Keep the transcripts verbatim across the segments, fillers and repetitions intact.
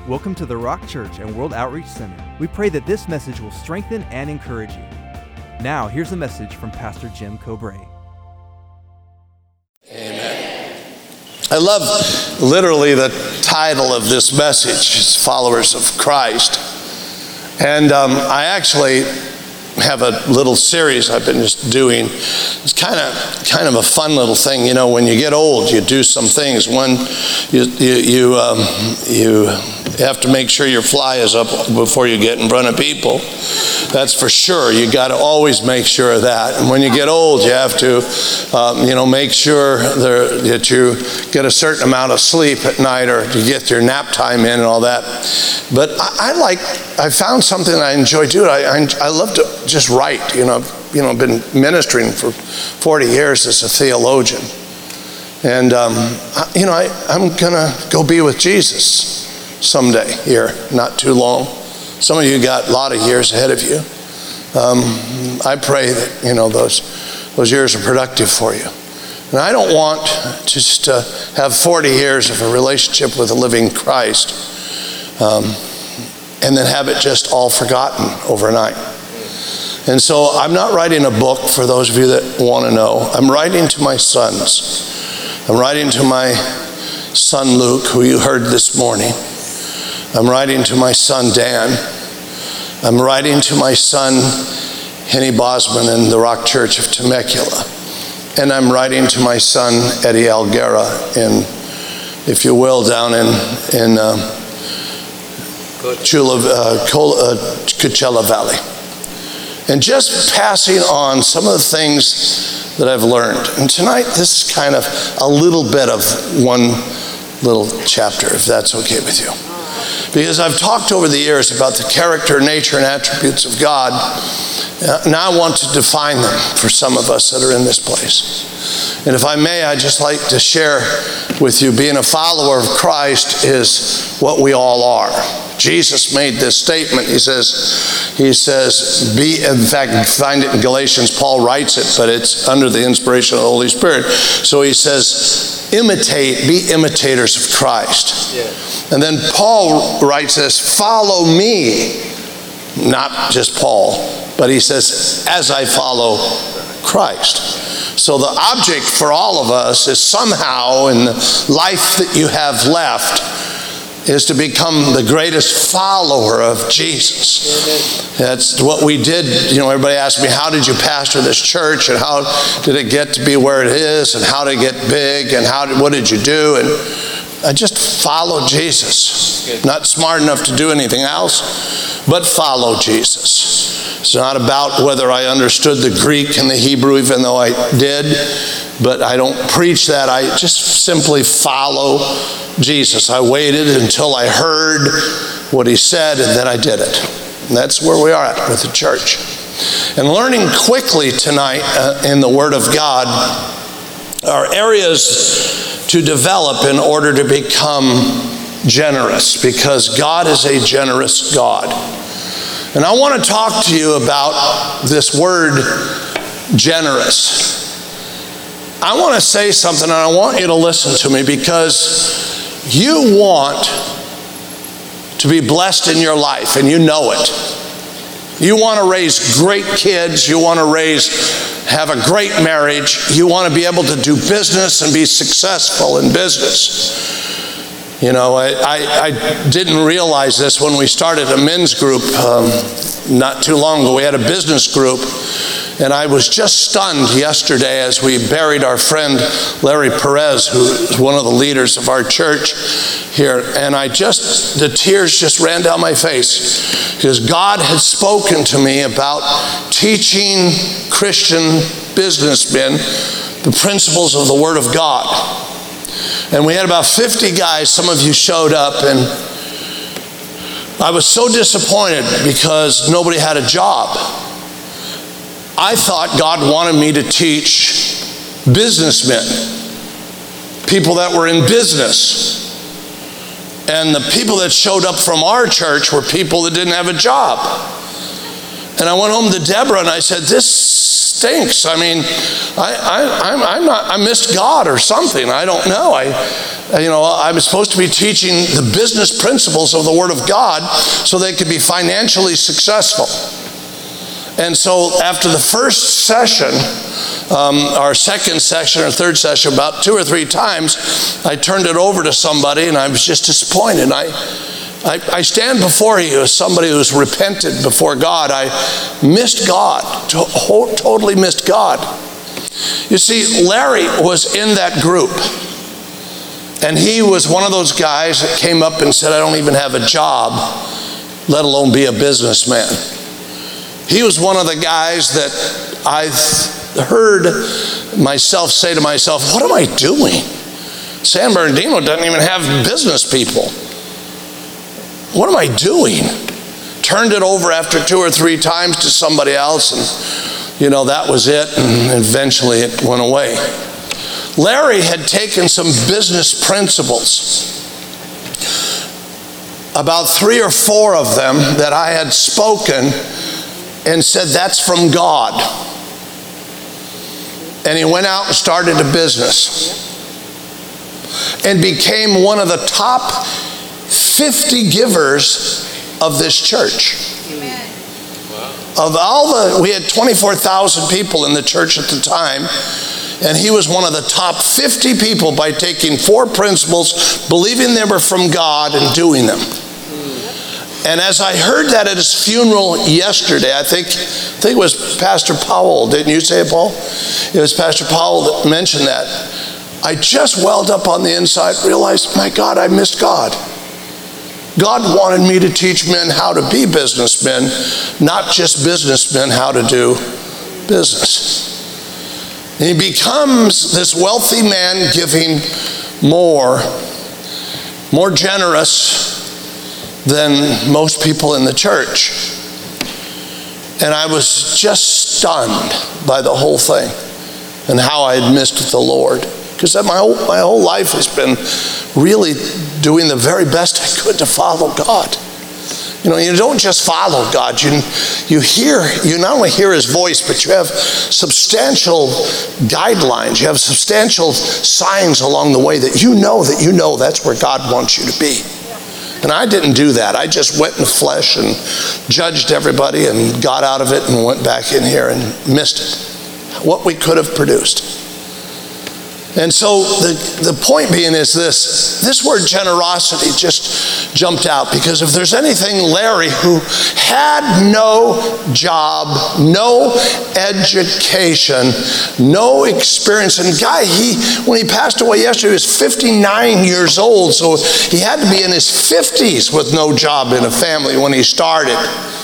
Welcome to the Rock Church and World Outreach Center. We pray that this message will strengthen and encourage you. Now, here's a message from Pastor Jim Cobray. Amen. I love literally the title of this message, is Followers of Christ. And um, I actually have a little series I've been just doing. It's kind of kind of a fun little thing. You know, when you get old, you do some things. One, you you you, um, you have to make sure your fly is up before you get in front of people. That's for sure. You got to always make sure of that. And when you get old, you have to, um, you know, make sure there, that you get a certain amount of sleep at night, or you get your nap time in and all that. But I, I like, I found something I enjoy doing. I, I I love to just write. You know, you know, I've been ministering for forty years as a theologian, and um, I, you know, I, I'm gonna go be with Jesus someday here, not too long. Some of you got a lot of years ahead of you. Um, I pray that, you know, those those years are productive for you. And I don't want to just uh, have forty years of a relationship with a living Christ um, and then have it just all forgotten overnight. And so I'm not writing a book, for those of you that want to know. I'm writing to my sons. I'm writing to my son Luke, who you heard this morning. I'm writing to my son Dan. I'm writing to my son Henny Bosman in the Rock Church of Temecula. And I'm writing to my son Eddie Alguera in, if you will, down in in uh, Chula, uh, Coachella Valley. And just passing on some of the things that I've learned. And tonight, this is kind of a little bit of one little chapter, if that's okay with you. Because I've talked over the years about the character, nature, and attributes of God. Now I want to define them for some of us that are in this place. And if I may, I'd just like to share with you, being a follower of Christ is what we all are. Jesus made this statement. He says, he says, be, in fact, you find it in Galatians, Paul writes it, but it's under the inspiration of the Holy Spirit. So he says, imitate, be imitators of Christ. Yeah. And then Paul writes this, follow me, not just Paul, but he says, as I follow Christ. So the object for all of us is somehow in the life that you have left is to become the greatest follower of Jesus. Amen. That's what we did. You know, everybody asked me, how did you pastor this church, and how did it get to be where it is, and how did it get big, and how did, what did you do? And I just followed Jesus. Not smart enough to do anything else, but follow Jesus. It's not about whether I understood the Greek and the Hebrew, even though I did, but I don't preach that. I just simply follow Jesus. I waited until I heard what he said, and then I did it. And that's where we are at with the church. And learning quickly tonight uh, in the Word of God are areas to develop in order to become generous, because God is a generous God. And I want to talk to you about this word generous. I want to say something, and I want you to listen to me, because you want to be blessed in your life, and you know it. You want to raise great kids. You want to raise, have a great marriage. You want to be able to do business and be successful in business. You know, I, I, I didn't realize this when we started a men's group um, not too long ago. We had a business group, and I was just stunned yesterday as we buried our friend Larry Perez, who is one of the leaders of our church here. And I just, the tears just ran down my face, because God had spoken to me about teaching Christian businessmen the principles of the Word of God. And we had about fifty guys. Some of you showed up, and I was so disappointed because nobody had a job. I thought God wanted me to teach businessmen, people that were in business. And the people that showed up from our church were people that didn't have a job. And I went home to Deborah and I said, this stinks. I mean, I, I, I'm, I'm not, I missed God or something. I don't know. I, you know, I'm supposed to be teaching the business principles of the Word of God so they could be financially successful. And so after the first session, um, our second session or third session, about two or three times, I turned it over to somebody and I was just disappointed. I, I, I stand before you as somebody who's repented before God. I missed God, to- totally missed God. You see, Larry was in that group. And he was one of those guys that came up and said, I don't even have a job, let alone be a businessman. He was one of the guys that I heard myself say to myself, what am I doing? San Bernardino doesn't even have business people. What am I doing? Turned it over after two or three times to somebody else, and you know, that was it, and eventually it went away. Larry had taken some business principles, about three or four of them that I had spoken, and said, that's from God. And he went out and started a business and became one of the top fifty givers of this church. Amen. Of all the, we had twenty-four thousand people in the church at the time, and he was one of the top fifty people by taking four principles, believing they were from God and doing them. And as I heard that at his funeral yesterday, I think, I think it was Pastor Powell, didn't you say it, Paul? It was Pastor Powell that mentioned that. I just welled up on the inside, realized, my God, I missed God. God wanted me to teach men how to be businessmen, not just businessmen how to do business. And he becomes this wealthy man, giving more, more generous than most people in the church. And I was just stunned by the whole thing and how I had missed the Lord. Because my whole, my whole life has been really doing the very best I could to follow God. You know, you don't just follow God. You, you hear, you not only hear his voice, but you have substantial guidelines. You have substantial signs along the way that you know that you know that's where God wants you to be. And I didn't do that. I just went in the flesh and judged everybody and got out of it and went back in here and missed it. What we could have produced. And so the, the point being is this, this word generosity just jumped out, because if there's anything Larry, who had no job, no education, no experience, and guy, he when he passed away yesterday, he was fifty-nine years old, so he had to be in his fifties with no job in a family when he started.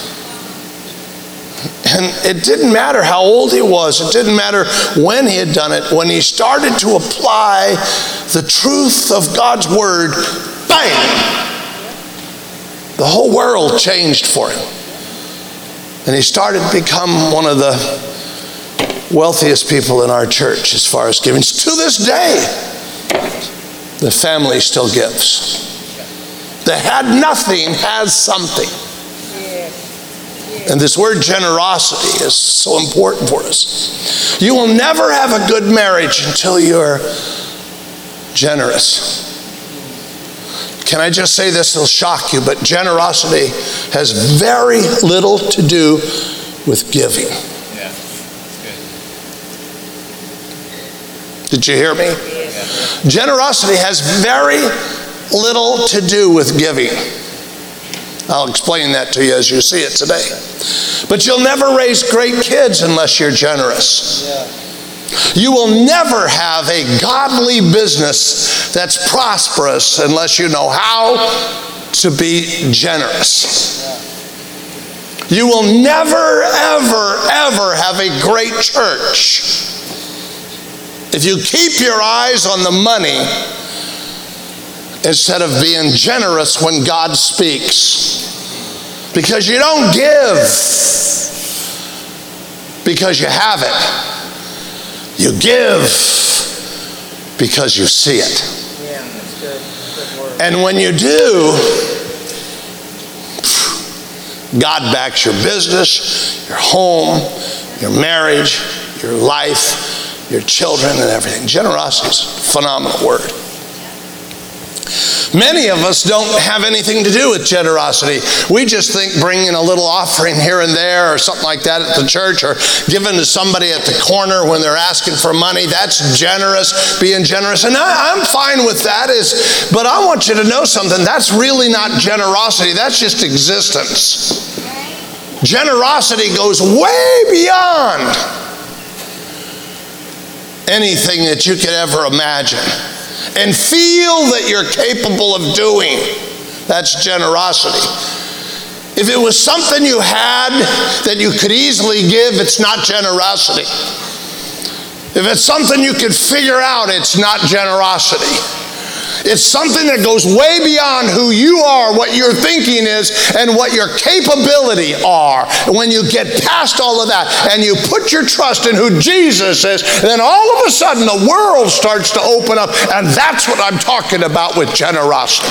And it didn't matter how old he was. It didn't matter when he had done it. When he started to apply the truth of God's word, bang! The whole world changed for him. And he started to become one of the wealthiest people in our church as far as giving. To this day, the family still gives. That had nothing has something. And this word generosity is so important for us. You will never have a good marriage until you're generous. Can I just say this? It'll shock you, but generosity has very little to do with giving. Yeah, good. Did you hear me? Yeah. Generosity has very little to do with giving. I'll explain that to you as you see it today. But you'll never raise great kids unless you're generous. Yeah. You will never have a godly business that's prosperous unless you know how to be generous. Yeah. You will never, ever, ever have a great church if you keep your eyes on the money instead of being generous when God speaks. Because you don't give because you have it. You give because you see it. Yeah, that's good. Good word. And when you do, God backs your business, your home, your marriage, your life, your children, and everything. Generosity is a phenomenal word. Many of us don't have anything to do with generosity. We just think bringing a little offering here and there or something like that at the church, or giving to somebody at the corner when they're asking for money, that's generous, being generous. And I, I'm fine with that, is, but I want you to know something. That's really not generosity. That's just existence. Generosity goes way beyond anything that you could ever imagine and feel that you're capable of doing. That's generosity. If it was something you had that you could easily give, it's not generosity. If it's something you could figure out, it's not generosity. It's something that goes way beyond who you are, what your thinking is, and what your capability are. When you get past all of that and you put your trust in who Jesus is, then all of a sudden the world starts to open up, and that's what I'm talking about with generosity.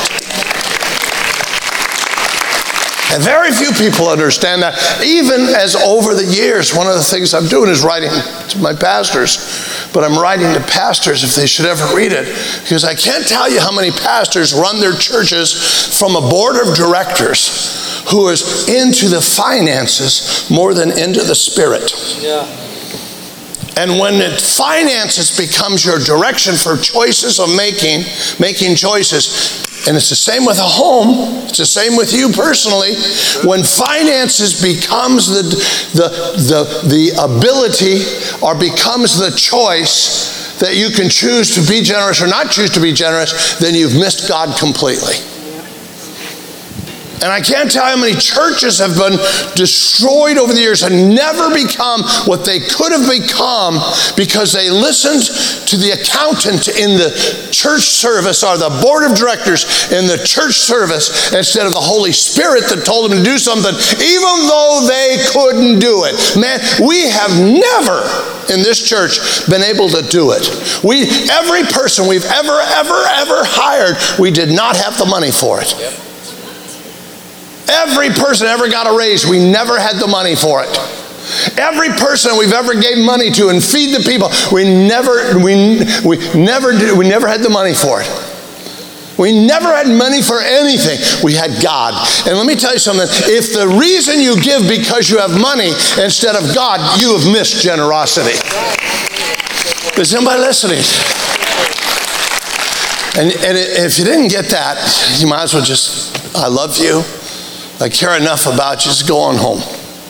And very few people understand that. Even as over the years, one of the things I'm doing is writing to my pastors. But I'm writing to pastors if they should ever read it. Because I can't tell you how many pastors run their churches from a board of directors who is into the finances more than into the spirit. Yeah. And when it finances becomes your direction for choices of making, making choices, and it's the same with a home, it's the same with you personally. When finances becomes the, the, the, the ability or becomes the choice that you can choose to be generous or not choose to be generous, then you've missed God completely. And I can't tell you how many churches have been destroyed over the years and never become what they could have become because they listened to the accountant in the church service or the board of directors in the church service instead of the Holy Spirit that told them to do something, even though they couldn't do it. Man, we have never in this church been able to do it. We, every person we've ever, ever, ever hired, we did not have the money for it. Yep. Every person ever got a raise, we never had the money for it. Every person we've ever gave money to and feed the people, we never, we, we never did, we never had the money for it. We never had money for anything. We had God. And let me tell you something. If the reason you give because you have money instead of God, you have missed generosity. Is anybody listening? And, and if you didn't get that, you might as well just, I love you. I care enough about you, just go on home.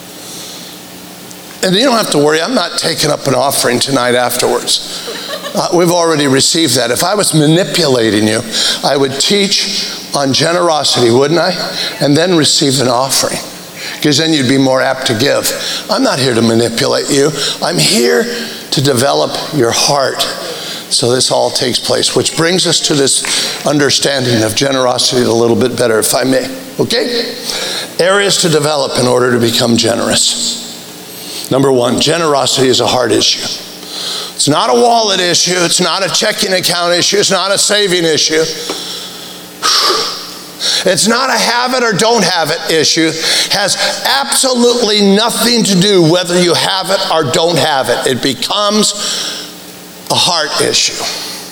And you don't have to worry, I'm not taking up an offering tonight afterwards. Uh, we've already received that. If I was manipulating you, I would teach on generosity, wouldn't I? And then receive an offering. Because then you'd be more apt to give. I'm not here to manipulate you. I'm here to develop your heart. So this all takes place, which brings us to this understanding of generosity a little bit better, if I may. Okay? Areas to develop in order to become generous. Number one, generosity is a heart issue. It's not a wallet issue. It's not a checking account issue. It's not a saving issue. It's not a have it or don't have it issue. It has absolutely nothing to do whether you have it or don't have it. It becomes a heart issue.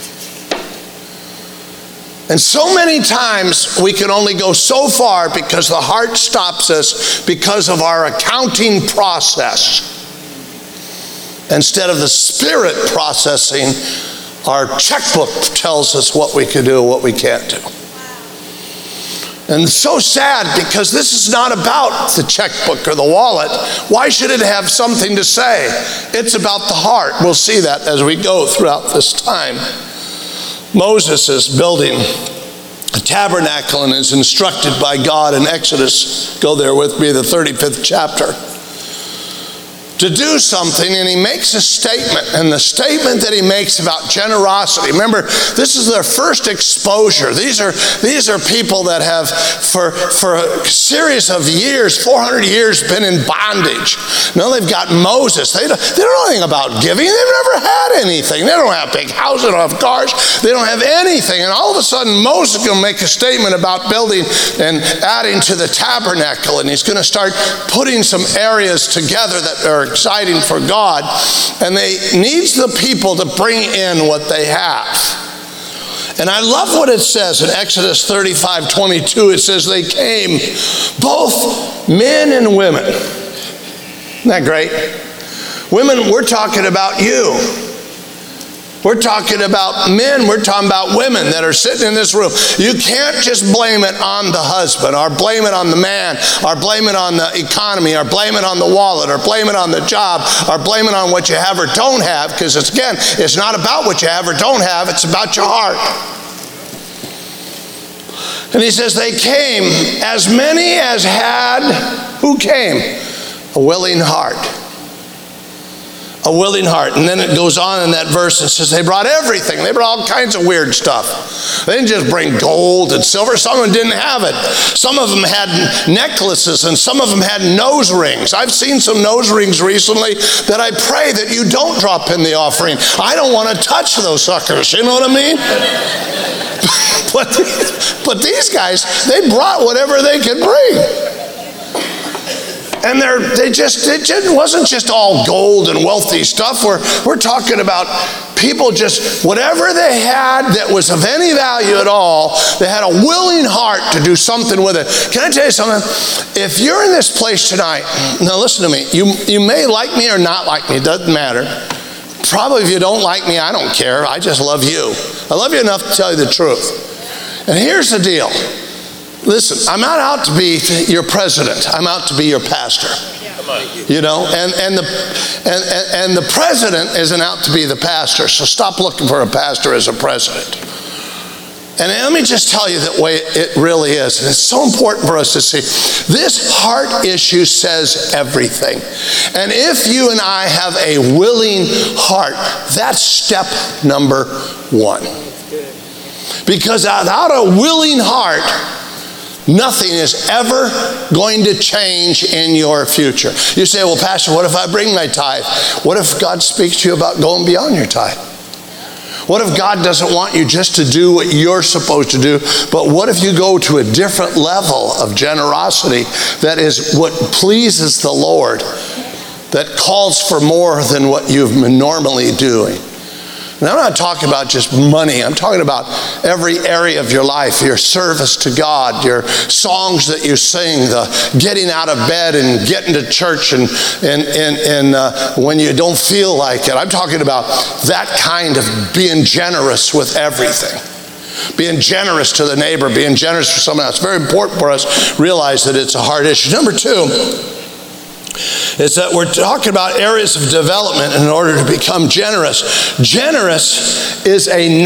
And so many times we can only go so far because the heart stops us because of our accounting process. Instead of the Spirit processing, our checkbook tells us what we can do and what we can't do. And it's so sad because this is not about the checkbook or the wallet. Why should it have something to say? It's about the heart. We'll see that as we go throughout this time. Moses is building a tabernacle and is instructed by God in Exodus. Go there with me, the thirty-fifth chapter. to do something, and he makes a statement. And the statement that he makes about generosity, remember, this is their first exposure. These are these are people that have, for, for a series of years, four hundred years, been in bondage. Now they've got Moses. They don't, they don't know anything about giving. They've never had anything. They don't have big houses, they don't have cars. They don't have anything. And all of a sudden, Moses is going to make a statement about building and adding to the tabernacle. And he's going to start putting some areas together that are exciting for God, and they needs the people to bring in what they have. And I love what it says in Exodus thirty-five twenty-two. It says they came, both men and women. Isn't that great? Women, we're talking about you. We're talking about men, we're talking about women that are sitting in this room. You can't just blame it on the husband, or blame it on the man, or blame it on the economy, or blame it on the wallet, or blame it on the job, or blame it on what you have or don't have, because it's, again, it's not about what you have or don't have, it's about your heart. And he says they came, as many as had, who came? A willing heart. A willing heart. And then it goes on in that verse and says they brought everything. They brought all kinds of weird stuff. They didn't just bring gold and silver. Some of them didn't have it. Some of them had necklaces, and some of them had nose rings. I've seen some nose rings recently that I pray that you don't drop in the offering. I don't want to touch those suckers. You know what I mean? but, but these guys, they brought whatever they could bring. And they're, they just, it just wasn't just all gold and wealthy stuff. We're, we're talking about people just, whatever they had that was of any value at all, they had a willing heart to do something with it. Can I tell you something? If you're in this place tonight, now listen to me, you, you may like me or not like me, it doesn't matter. Probably if you don't like me, I don't care. I just love you. I love you enough to tell you the truth. And here's the deal. Listen, I'm not out to be your president. I'm out to be your pastor. You know, and, and, the, and, and, and the president isn't out to be the pastor, so stop looking for a pastor as a president. And let me just tell you the way it really is. And it's so important for us to see. This heart issue says everything. And if you and I have a willing heart, that's step number one. Because without a willing heart, nothing is ever going to change in your future. You say, well, Pastor, what if I bring my tithe? What if God speaks to you about going beyond your tithe? What if God doesn't want you just to do what you're supposed to do, but what if you go to a different level of generosity that is what pleases the Lord, that calls for more than what you've been normally doing? And I'm not talking about just money. I'm talking about every area of your life, your service to God, your songs that you sing, the getting out of bed and getting to church and, and, and, and uh, when you don't feel like it. I'm talking about that kind of being generous with everything. Being generous to the neighbor, being generous for someone else. It's very important for us to realize that it's a hard issue. Number two, is that we're talking about areas of development in order to become generous. Generous is a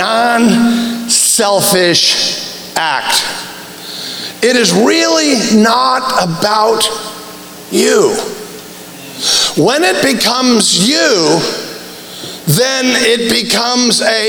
non-selfish act. It is really not about you. When it becomes you, then it becomes a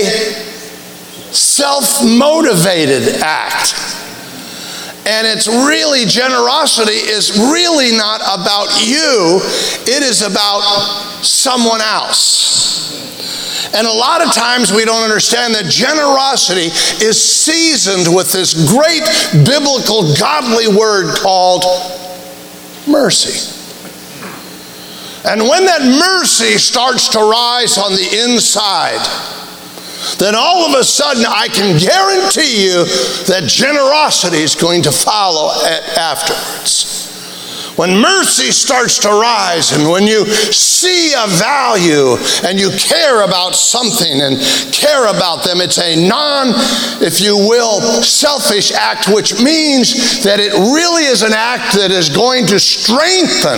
self-motivated act. And it's really, generosity is really not about you, it is about someone else. And a lot of times we don't understand that generosity is seasoned with this great biblical godly word called mercy. And when that mercy starts to rise on the inside, then all of a sudden I can guarantee you that generosity is going to follow afterwards. When mercy starts to rise, and when you see a value and you care about something and care about them, it's a non, if you will, selfish act, which means that it really is an act that is going to strengthen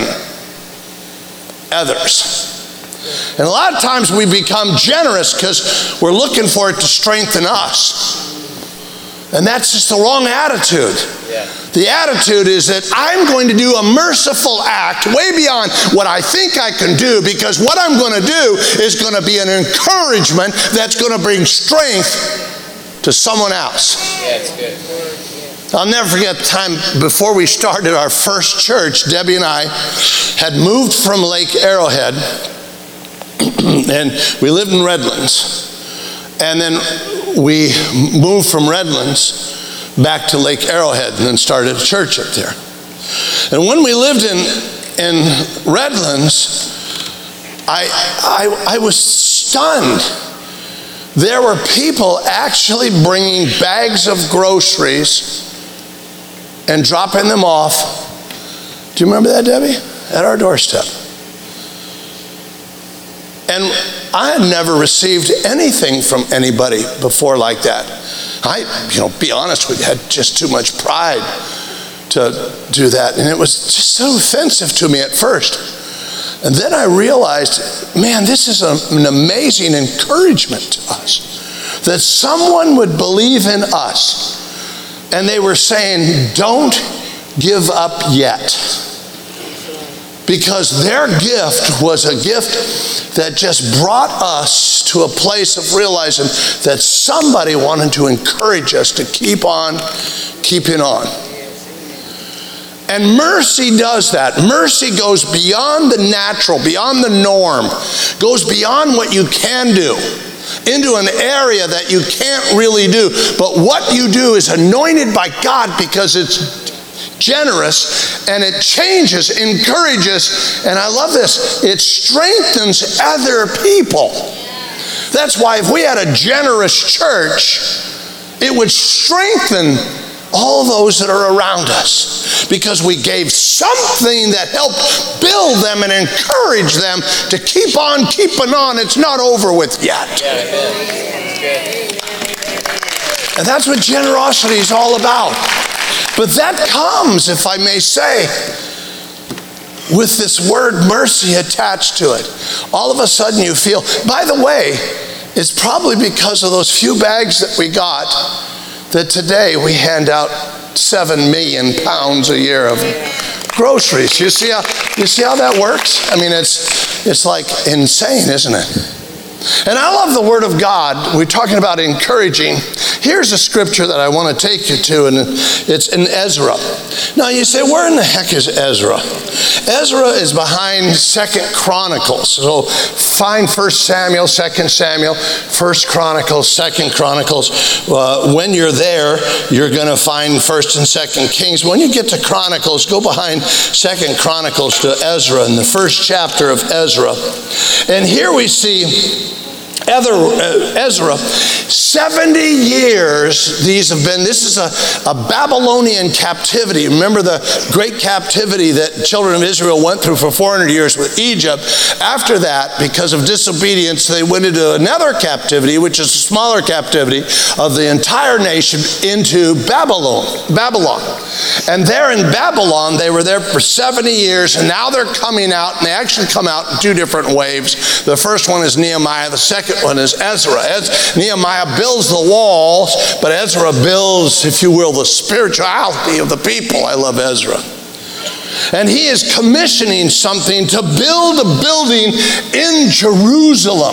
others. And a lot of times we become generous because we're looking for it to strengthen us. And that's just the wrong attitude. Yeah. The attitude is that I'm going to do a merciful act way beyond what I think I can do, because what I'm going to do is going to be an encouragement that's going to bring strength to someone else. Yeah, it's good. I'll never forget the time before we started our first church. Debbie and I had moved from Lake Arrowhead, and we lived in Redlands. And then we moved from Redlands back to Lake Arrowhead and then started a church up there. And when we lived in, in Redlands, I, I, I was stunned. There were people actually bringing bags of groceries and dropping them off. Do you remember that, Debbie? At our doorstep. And I had never received anything from anybody before like that. I, you know, be honest with you, had just too much pride to do that. And it was just so offensive to me at first. And then I realized, man, this is a, an amazing encouragement to us. That someone would believe in us. And they were saying, don't give up yet. Because their gift was a gift that just brought us to a place of realizing that somebody wanted to encourage us to keep on keeping on. And mercy does that. Mercy goes beyond the natural, beyond the norm, goes beyond what you can do, into an area that you can't really do. But what you do is anointed by God because it's generous, and it changes, encourages, and I love this, it strengthens other people. That's why if we had a generous church, it would strengthen all those that are around us, because we gave something that helped build them and encourage them to keep on keeping on. It's not over with yet. And that's what generosity is all about. But that comes, if I may say, with this word mercy attached to it. All of a sudden you feel, by the way, it's probably because of those few bags that we got that today we hand out seven million pounds a year of groceries. You see how, you see how that works? I mean, it's, it's like insane, isn't it? And I love the Word of God. We're talking about encouraging. Here's a scripture that I want to take you to, and it's in Ezra. Now you say, where in the heck is Ezra? Ezra is behind Second Chronicles. So find First Samuel, Second Samuel, First Chronicles, Second Chronicles. Uh, when you're there, you're going to find First and Second Kings. When you get to Chronicles, go behind Second Chronicles to Ezra, in the first chapter of Ezra. And here we see Ezra, seventy years these have been. This is a, a Babylonian captivity. Remember the great captivity that children of Israel went through for four hundred years with Egypt. After that, because of disobedience, they went into another captivity, which is a smaller captivity of the entire nation, into Babylon. Babylon. And there in Babylon, they were there for seventy years, and now they're coming out, and they actually come out in two different waves. The first one is Nehemiah. The second one is Ezra. Ez- Nehemiah builds the walls, but Ezra builds, if you will, the spirituality of the people. I love Ezra. And he is commissioning something to build a building in Jerusalem,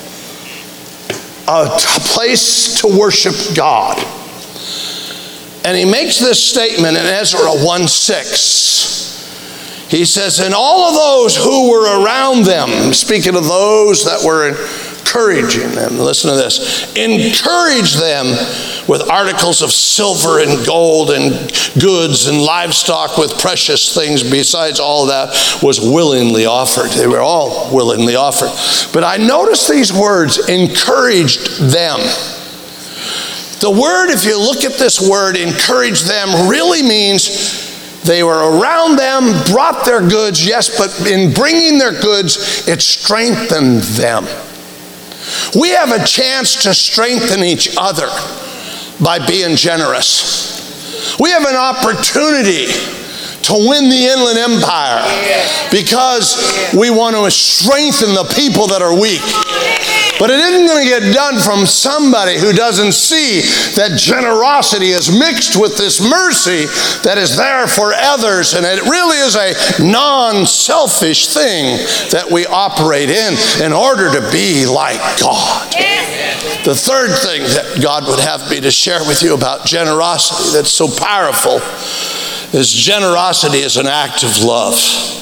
a, a place to worship God. And he makes this statement in Ezra one six. He says, and all of those who were around them, speaking of those that were encouraging them, listen to this, encourage them with articles of silver and gold and goods and livestock with precious things. Besides all that was willingly offered. They were all willingly offered. But I noticed these words, encouraged them. The word, if you look at this word, encourage them, really means they were around them, brought their goods, yes, but in bringing their goods, it strengthened them. We have a chance to strengthen each other by being generous. We have an opportunity to win the Inland Empire because we want to strengthen the people that are weak. But it isn't going to get done from somebody who doesn't see that generosity is mixed with this mercy that is there for others. And it really is a non-selfish thing that we operate in in order to be like God. The third thing that God would have me to share with you about generosity that's so powerful is generosity is an act of love.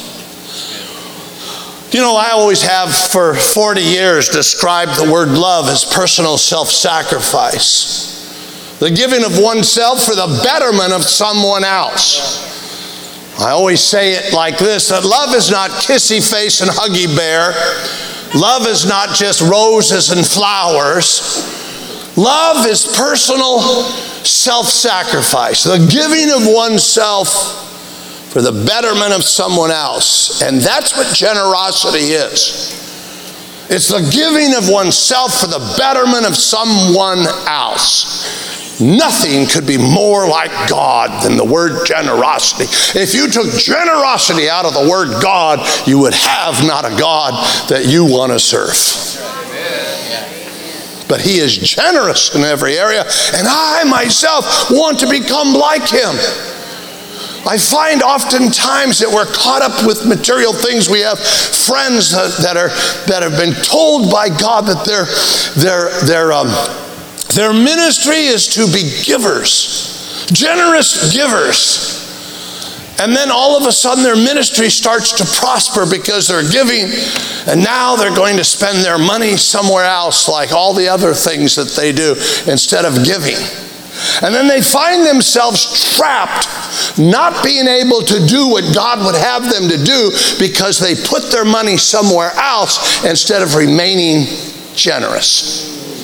You know, I always have for forty years described the word love as personal self-sacrifice. The giving of oneself for the betterment of someone else. I always say it like this, that love is not kissy face and huggy bear. Love is not just roses and flowers. Love is personal self-sacrifice. The giving of oneself for the betterment of someone else. And that's what generosity is. It's the giving of oneself for the betterment of someone else. Nothing could be more like God than the word generosity. If you took generosity out of the word God, you would have not a God that you want to serve. But he is generous in every area, and I myself want to become like him. I find oftentimes that we're caught up with material things. We have friends that, that are that have been told by God that their their their um, their ministry is to be givers, generous givers. And then all of a sudden their ministry starts to prosper because they're giving, and now they're going to spend their money somewhere else like all the other things that they do instead of giving. And then they find themselves trapped, not being able to do what God would have them to do because they put their money somewhere else instead of remaining generous.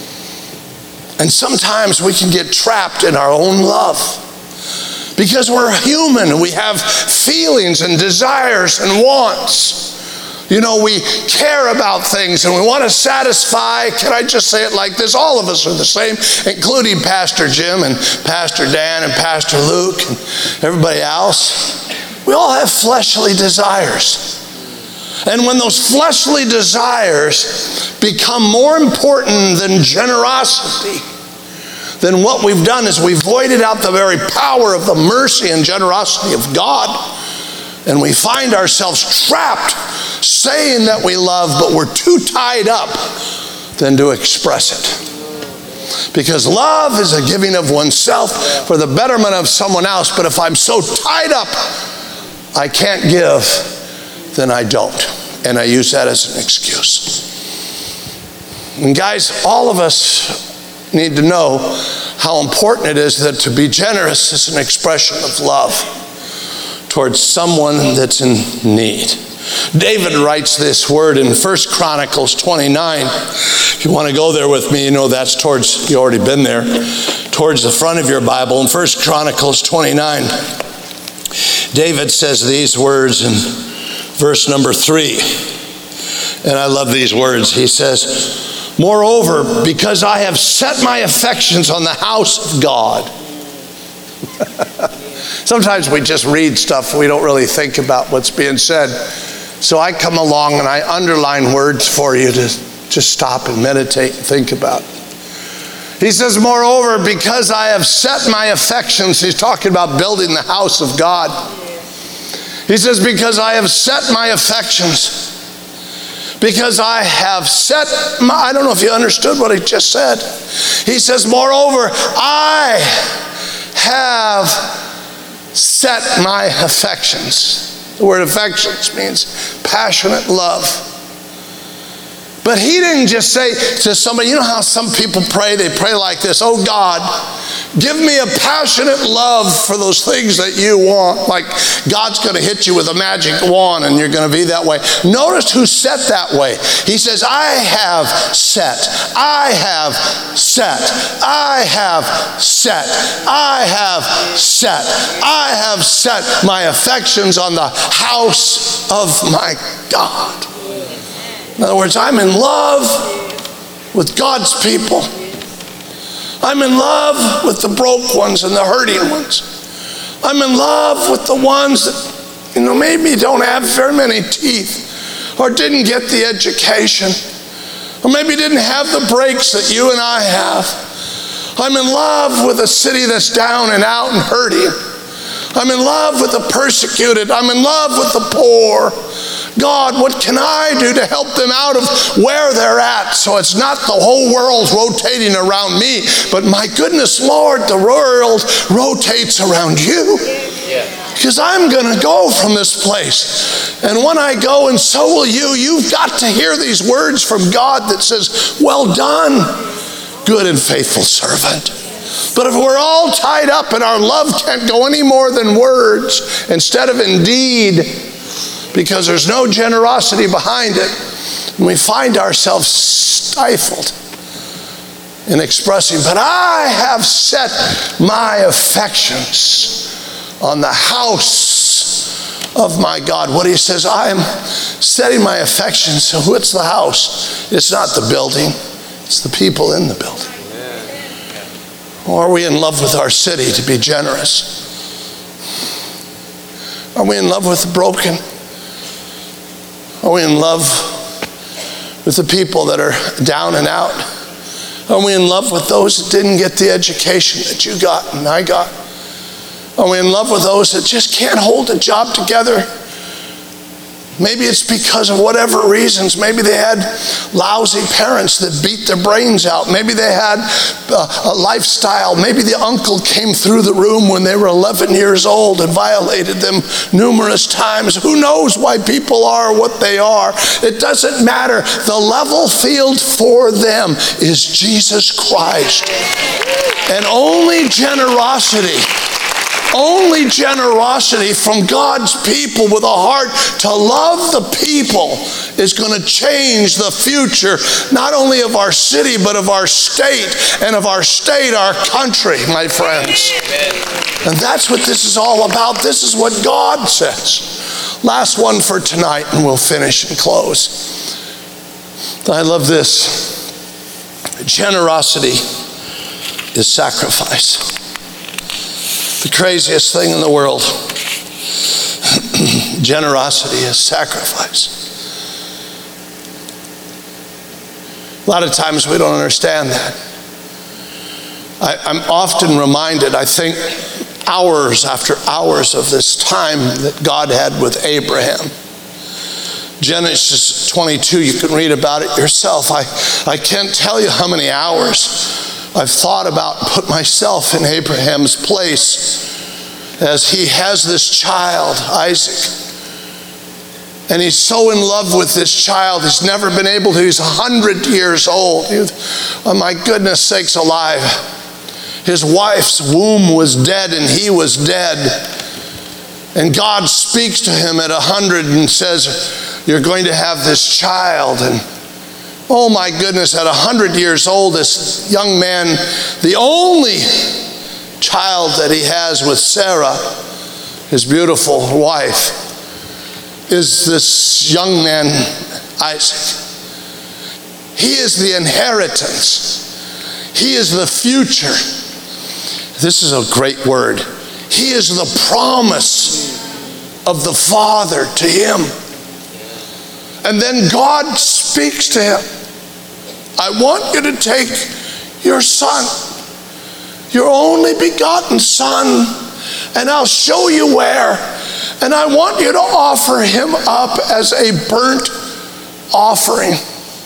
And sometimes we can get trapped in our own love because we're human. We have feelings and desires and wants. You know, we care about things and we want to satisfy. Can I just say it like this? All of us are the same, including Pastor Jim and Pastor Dan and Pastor Luke and everybody else. We all have fleshly desires. And when those fleshly desires become more important than generosity, then what we've done is we've voided out the very power of the mercy and generosity of God. And we find ourselves trapped saying that we love, but we're too tied up than to express it. Because love is a giving of oneself for the betterment of someone else. But if I'm so tied up, I can't give, then I don't. And I use that as an excuse. And guys, all of us need to know how important it is that to be generous is an expression of love towards someone that's in need. David writes this word in First Chronicles twenty-nine. If you want to go there with me, you know that's towards, you've already been there, towards the front of your Bible. In First Chronicles twenty-nine, David says these words in verse number three. And I love these words. He says, "Moreover, because I have set my affections on the house of God." Sometimes we just read stuff, we don't really think about what's being said. So I come along and I underline words for you to just stop and meditate and think about. He says, "Moreover, because I have set my affections," he's talking about building the house of God. He says, "Because I have set my affections, because I have set my," I don't know if you understood what he just said. He says, "Moreover, I have set my affections." The word affections means passionate love. But he didn't just say to somebody, you know how some people pray, they pray like this, "Oh God, give me a passionate love for those things that you want." Like God's going to hit you with a magic wand and you're going to be that way. Notice who's set that way. He says, "I have set, I have set, I have set, I have set, I have set my affections on the house of my God." In other words, I'm in love with God's people. I'm in love with the broke ones and the hurting ones. I'm in love with the ones that, you know, maybe don't have very many teeth or didn't get the education or maybe didn't have the breaks that you and I have. I'm in love with a city that's down and out and hurting. I'm in love with the persecuted. I'm in love with the poor. God, what can I do to help them out of where they're at so it's not the whole world rotating around me, but my goodness, Lord, the world rotates around you. Because I'm going to go from this place. And when I go, and so will you, you've got to hear these words from God that says, well done, good and faithful servant. But if we're all tied up and our love can't go any more than words instead of indeed, because there's no generosity behind it, and we find ourselves stifled in expressing, but I have set my affections on the house of my God. What he says, I am setting my affections. So what's the house? It's not the building, it's the people in the building. Or are we in love with our city to be generous? Are we in love with the broken? Are we in love with the people that are down and out? Are we in love with those that didn't get the education that you got and I got? Are we in love with those that just can't hold a job together? Maybe it's because of whatever reasons. Maybe they had lousy parents that beat their brains out. Maybe they had a lifestyle. Maybe the uncle came through the room when they were eleven years old and violated them numerous times. Who knows why people are what they are? It doesn't matter. The level field for them is Jesus Christ. And only generosity Only generosity from God's people with a heart to love the people is going to change the future, not only of our city, but of our state, and of our state, our country, my friends. And that's what this is all about. This is what God says. Last one for tonight, and we'll finish and close. I love this. Generosity is sacrifice. The craziest thing in the world. Generosity is sacrifice. A lot of times we don't understand that. I, I'm often reminded, I think, hours after hours of this time that God had with Abraham. Genesis twenty-two, you can read about it yourself. I, I can't tell you how many hours I've thought about, put myself in Abraham's place as he has this child, Isaac. And he's so in love with this child, he's never been able to. He's one hundred years old. He, oh my goodness sakes alive. His wife's womb was dead and he was dead. And God speaks to him at one hundred and says, you're going to have this child. And oh my goodness, at one hundred years old, this young man, the only child that he has with Sarah, his beautiful wife, is this young man, Isaac. He is the inheritance. He is the future. This is a great word. He is the promise of the Father to him. And then God speaks to him. I want you to take your son, your only begotten son, and I'll show you where. And I want you to offer him up as a burnt offering.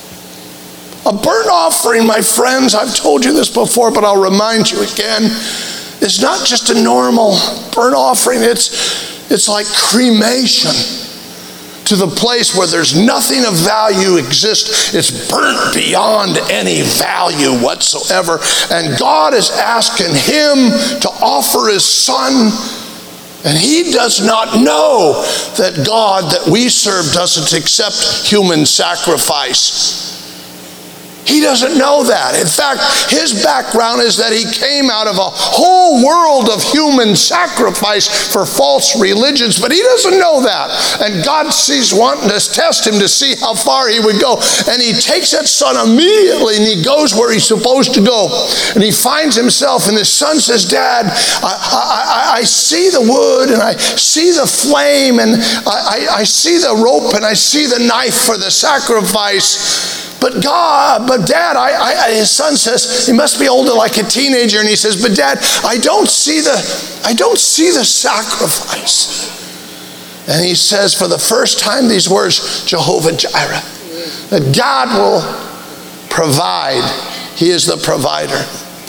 A burnt offering, my friends, I've told you this before, but I'll remind you again, is not just a normal burnt offering. It's, it's like cremation to the place where there's nothing of value exists. It's burnt beyond any value whatsoever. And God is asking him to offer his son. And he does not know that God that we serve doesn't accept human sacrifice. He doesn't know that. In fact, his background is that he came out of a whole world of human sacrifice for false religions, but he doesn't know that. And God sees wanting to test him to see how far he would go. And he takes that son immediately and he goes where he's supposed to go. And he finds himself, and his son says, Dad, I, I, I see the wood and I see the flame and I, I, I see the rope and I see the knife for the sacrifice. but God, but Dad, I, I, his son says, he must be older like a teenager. And he says, but Dad, I don't see the, I don't see the sacrifice. And he says for the first time these words, Jehovah Jireh, that God will provide. He is the provider.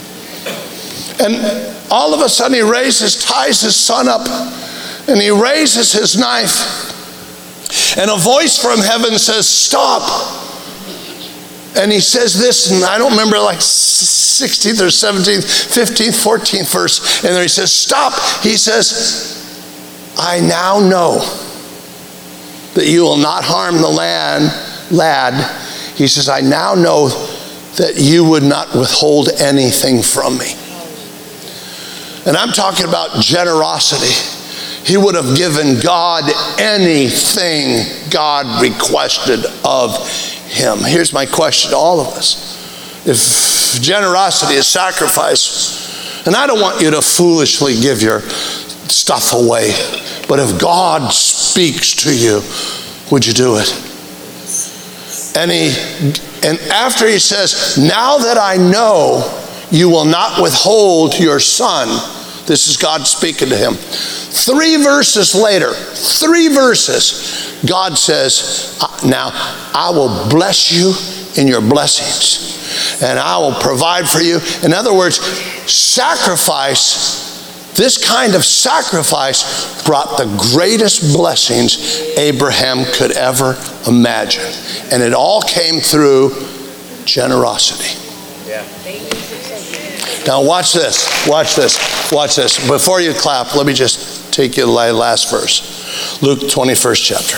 And all of a sudden he raises, ties his son up, and he raises his knife. And a voice from heaven says, stop. And he says this, and I don't remember, like sixteenth or seventeenth, fifteenth, fourteenth verse. And there he says, stop. He says, I now know that you will not harm the land, lad. He says, I now know that you would not withhold anything from me. And I'm talking about generosity. He would have given God anything God requested of him. Here's my question to all of us. If generosity is sacrifice, and I don't want you to foolishly give your stuff away, but if God speaks to you, would you do it? And he, and after he says, now that I know you will not withhold your son, this is God speaking to him. Three verses later, three verses, God says, now I will bless you in your blessings, and I will provide for you. In other words, sacrifice, this kind of sacrifice brought the greatest blessings Abraham could ever imagine. And it all came through generosity. Yeah. Now watch this, watch this, watch this. Before you clap, let me just take you to the last verse. Luke twenty-first chapter.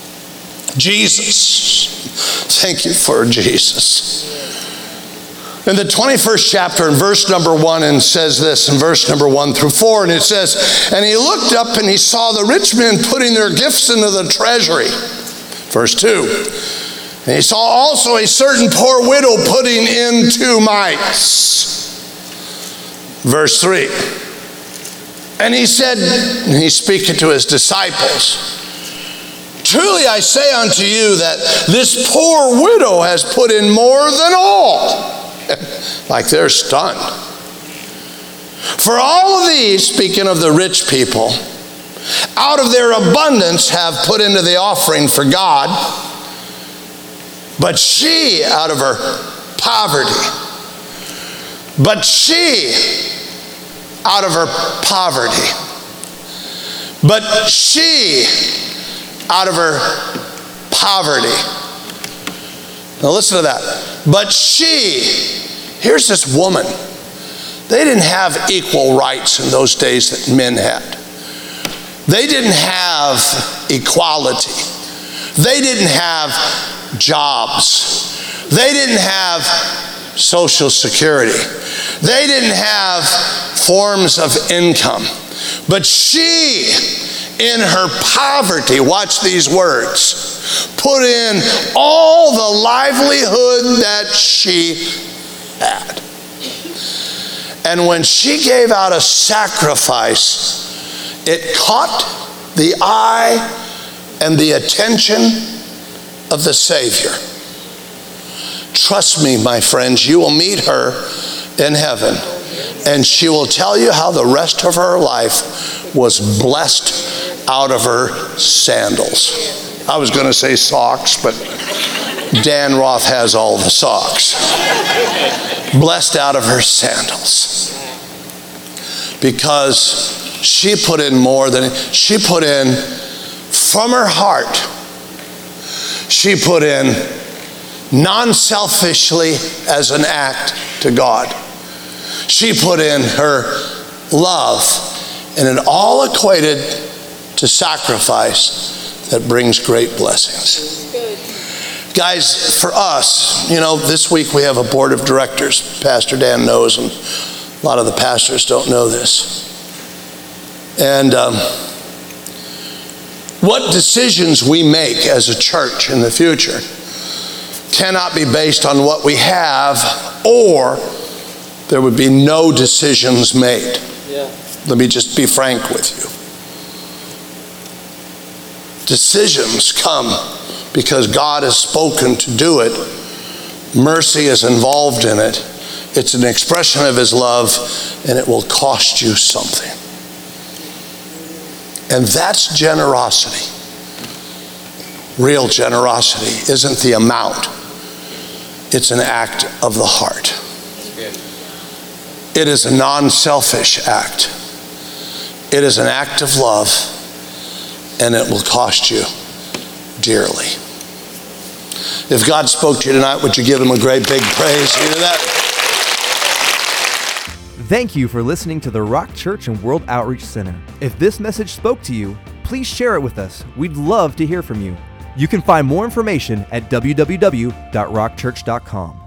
Jesus. Thank you for Jesus. In the twenty-first chapter, in verse number one, and says this, in verse number one through four, and it says, and he looked up and he saw the rich men putting their gifts into the treasury. Verse two, and he saw also a certain poor widow putting in two mites. Verse three, and he said, and he's speaking to his disciples, truly I say unto you that this poor widow has put in more than all. Like they're stunned. For all of these, speaking of the rich people, out of their abundance have put into the offering for God, but she out of her poverty, but she out of her poverty, but she out of her poverty. Now listen to that. But she, here's this woman. They didn't have equal rights in those days that men had. They didn't have equality. They didn't have jobs. They didn't have Social Security. They didn't have forms of income. But she, in her poverty, watch these words, put in all the livelihood that she had. And when she gave out a sacrifice, it caught the eye and the attention of the Savior. Trust me, my friends, you will meet her in heaven, and she will tell you how the rest of her life was blessed out of her sandals. I was going to say socks, but Dan Roth has all the socks. Blessed out of her sandals. Because she put in more than, she put in from her heart. She put in non-selfishly as an act to God. She put in her love, and it all equated to sacrifice that brings great blessings. Guys, for us, you know, this week we have a board of directors. Pastor Dan knows, and a lot of the pastors don't know this. And um, what decisions we make as a church in the future cannot be based on what we have, or there would be no decisions made. Yeah. Let me just be frank with you. Decisions come because God has spoken to do it, Mercy is involved in it. It's an expression of his love, and it will cost you something. And that's generosity. Real generosity isn't the amount. It's an act of the heart. It is a non-selfish act. It is an act of love, and it will cost you dearly. If God spoke to you tonight, would you give him a great big praise? You know that? Thank you for listening to the Rock Church and World Outreach Center. If this message spoke to you, please share it with us. We'd love to hear from you. You can find more information at w w w dot rock church dot com.